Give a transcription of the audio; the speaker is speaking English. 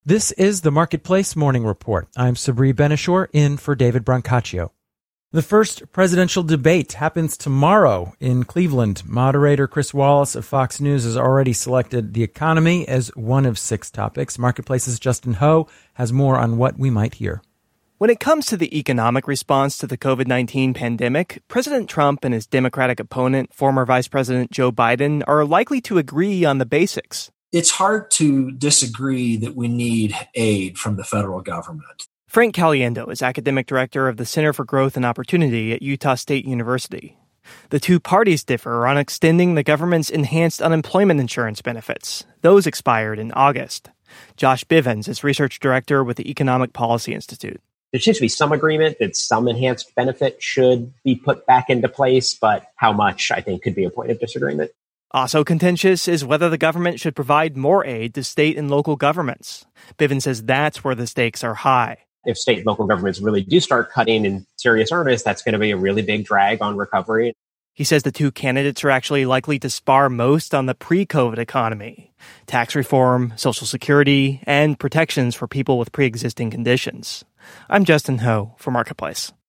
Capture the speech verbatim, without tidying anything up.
This is the Marketplace Morning Report. I'm Sabri Benishore, in for David Brancaccio. The first presidential debate happens tomorrow in Cleveland. Moderator Chris Wallace of Fox News has already selected the economy as one of six topics. Marketplace's Justin Ho has more on what we might hear. When it comes to the economic response to the covid nineteen pandemic, President Trump and his Democratic opponent, former Vice President Joe Biden, are likely to agree on the basics. It's hard to disagree that we need aid from the federal government. Frank Caliendo is academic director of the Center for Growth and Opportunity at Utah State University. The two parties differ on extending the government's enhanced unemployment insurance benefits. Those expired in August. Josh Bivens is research director with the Economic Policy Institute. There seems to be some agreement that some enhanced benefit should be put back into place, but how much, I think, could be a point of disagreement. Also contentious is whether the government should provide more aid to state and local governments. Bivens says that's where the stakes are high. If state and local governments really do start cutting in serious earnest, that's going to be a really big drag on recovery. He says the two candidates are actually likely to spar most on the pre-COVID economy, tax reform, Social Security, and protections for people with pre-existing conditions. I'm Justin Ho for Marketplace.